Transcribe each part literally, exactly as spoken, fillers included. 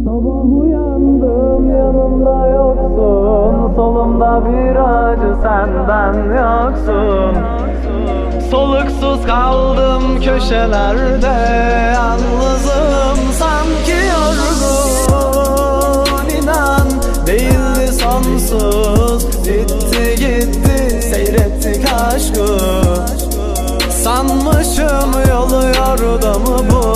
Sabah uyandım, yanımda yoksun. Solumda bir acı, senden yoksun. Soluksuz kaldım köşelerde, yalnızım sanki yorgun. İnan değildi sonsuz, bitti gitti seyrettik aşkı. Sanmışım yolu yordamı bu.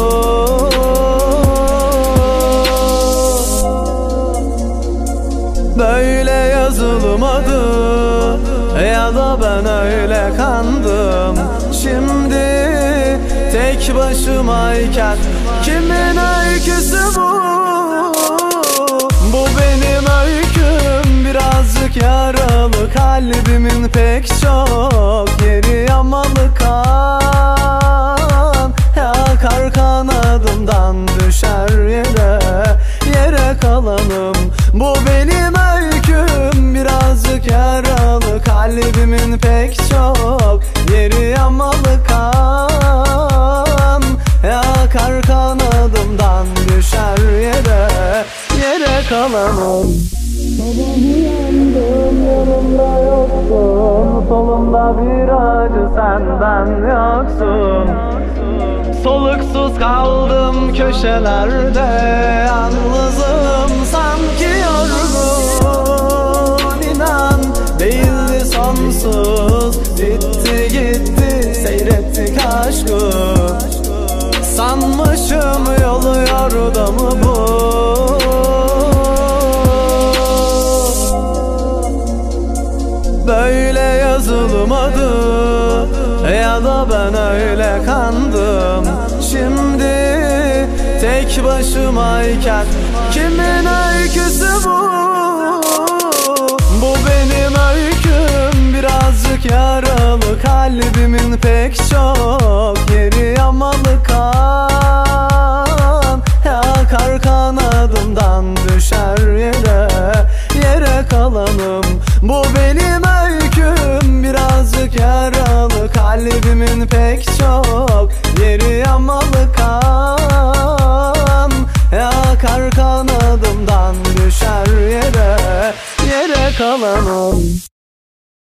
Böyle yazılmadı, ya da ben öyle kandım. Şimdi tek başımayken kimin öyküsü bu? Bu benim öyküm, birazcık yaralı kalbimin pek çok yeri yamalı kan. Yakar kanadımdan düşer yere, yere kalanım. Bu benim öyküm, birazcık yaralı kalbimin pek çok yeri yamalı kan. Yakar kanadımdan düşer yere, yere kalanım. Sabah uyandım, yanımda yoksun. Solumda bir acı, senden yoksun. Soluksuz kaldım köşelerde, yalnızım sanki yorgun. İnan değildi sonsuz, bitti gitti seyrettik aşkı. Sanmışım yolu yordamı bu. Böyle yazılmadı, ya da ben öyle kandım. Şimdi tek başımayken kimin öyküsü bu? Bu benim öyküm, birazcık yaralı kalbimin pek çok yeri yamalı kan. Yakar kanadımdan düşer yere, yere kalanım. Bu benim öyküm, birazcık yaralı kalbimin pek çok yeri yamalı kan. Yakar kanadımdan düşer yere, yere kalanım.